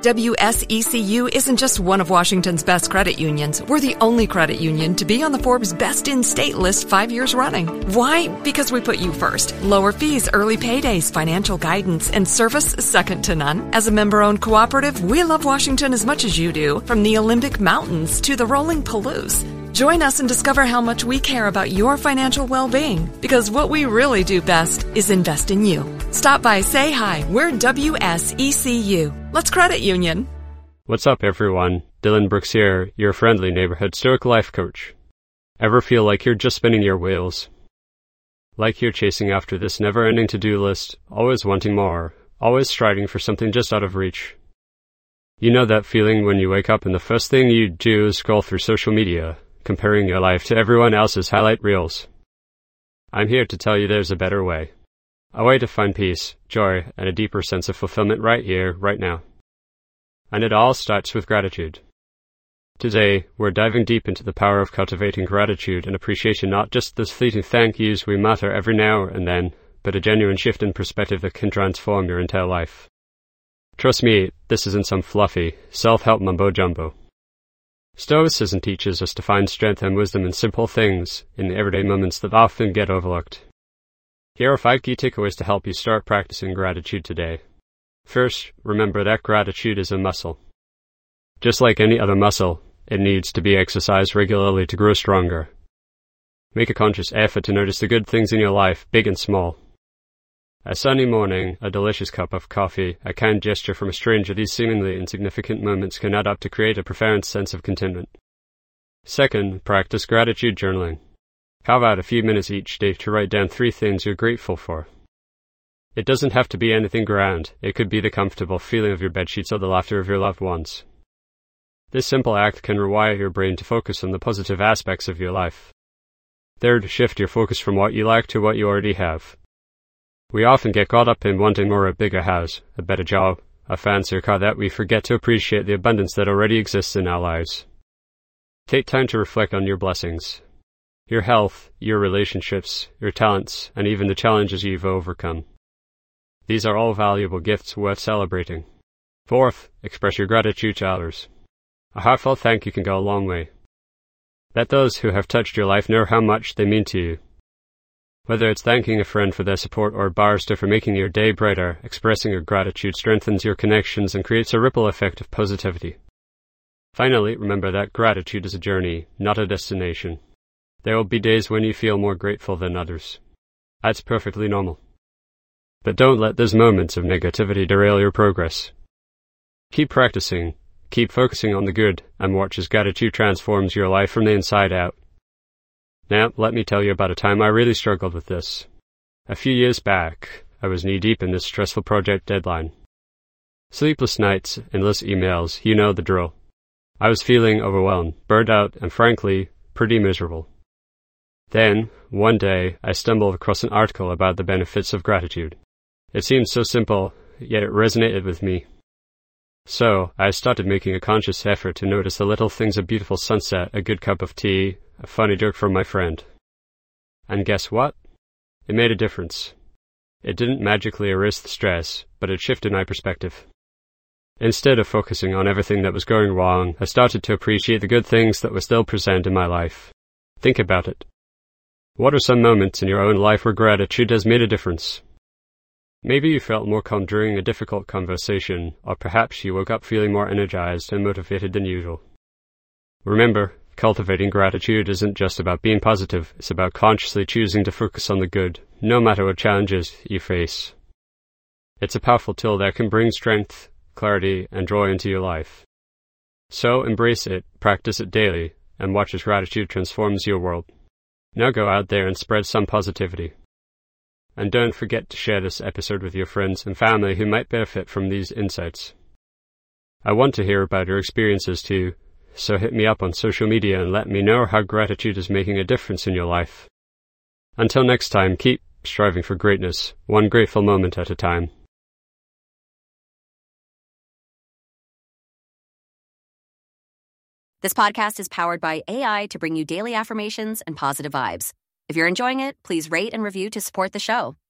WSECU isn't just one of Washington's best credit unions. We're the only credit union to be on the Forbes Best in State list 5 years running. Why? Because we put you first. Lower fees, early paydays, financial guidance, and service second to none. As a member-owned cooperative, we love Washington as much as you do, from the Olympic Mountains to the rolling Palouse. Join us and discover how much we care about your financial well-being, because what we really do best is invest in you. Stop by, say hi. We're WSECU. Let's credit union. What's up, everyone? Dylan Brooks here, your friendly neighborhood Stoic life coach. Ever feel like you're just spinning your wheels? Like you're chasing after this never-ending to-do list, always wanting more, always striving for something just out of reach? You know that feeling when you wake up and the first thing you do is scroll through social media, comparing your life to everyone else's highlight reels. I'm here to tell you there's a better way. A way to find peace, joy, and a deeper sense of fulfillment right here, right now. And it all starts with gratitude. Today, we're diving deep into the power of cultivating gratitude and appreciation, not just those fleeting thank yous we mutter every now and then, but a genuine shift in perspective that can transform your entire life. Trust me, this isn't some fluffy, self-help mumbo-jumbo. Stoicism teaches us to find strength and wisdom in simple things, in the everyday moments that often get overlooked. Here are 5 key takeaways to help you start practicing gratitude today. First, remember that gratitude is a muscle. Just like any other muscle, it needs to be exercised regularly to grow stronger. Make a conscious effort to notice the good things in your life, big and small. A sunny morning, a delicious cup of coffee, a kind gesture from a stranger, these seemingly insignificant moments can add up to create a profound sense of contentment. Second, practice gratitude journaling. Carve out a few minutes each day to write down 3 things you're grateful for. It doesn't have to be anything grand. It could be the comfortable feeling of your bedsheets or the laughter of your loved ones. This simple act can rewire your brain to focus on the positive aspects of your life. Third, shift your focus from what you lack to what you already have. We often get caught up in wanting more: a bigger house, a better job, a fancier car, that we forget to appreciate the abundance that already exists in our lives. Take time to reflect on your blessings. Your health, your relationships, your talents, and even the challenges you've overcome. These are all valuable gifts worth celebrating. Fourth, express your gratitude to others. A heartfelt thank you can go a long way. Let those who have touched your life know how much they mean to you. Whether it's thanking a friend for their support or a barrister for making your day brighter, expressing your gratitude strengthens your connections and creates a ripple effect of positivity. Finally, remember that gratitude is a journey, not a destination. There will be days when you feel more grateful than others. That's perfectly normal. But don't let those moments of negativity derail your progress. Keep practicing, keep focusing on the good, and watch as gratitude transforms your life from the inside out. Now, let me tell you about a time I really struggled with this. A few years back, I was knee-deep in this stressful project deadline. Sleepless nights, endless emails, you know the drill. I was feeling overwhelmed, burned out, and frankly, pretty miserable. Then, one day, I stumbled across an article about the benefits of gratitude. It seemed so simple, yet it resonated with me. So, I started making a conscious effort to notice the little things: a beautiful sunset, a good cup of tea, a funny joke from my friend. And guess what? It made a difference. It didn't magically erase the stress, but it shifted my perspective. Instead of focusing on everything that was going wrong, I started to appreciate the good things that were still present in my life. Think about it. What are some moments in your own life where gratitude has made a difference? Maybe you felt more calm during a difficult conversation, or perhaps you woke up feeling more energized and motivated than usual. Remember, cultivating gratitude isn't just about being positive, it's about consciously choosing to focus on the good, no matter what challenges you face. It's a powerful tool that can bring strength, clarity, and joy into your life. So embrace it, practice it daily, and watch as gratitude transforms your world. Now go out there and spread some positivity. And don't forget to share this episode with your friends and family who might benefit from these insights. I want to hear about your experiences too, so hit me up on social media and let me know how gratitude is making a difference in your life. Until next time, keep striving for greatness, one grateful moment at a time. This podcast is powered by AI to bring you daily affirmations and positive vibes. If you're enjoying it, please rate and review to support the show.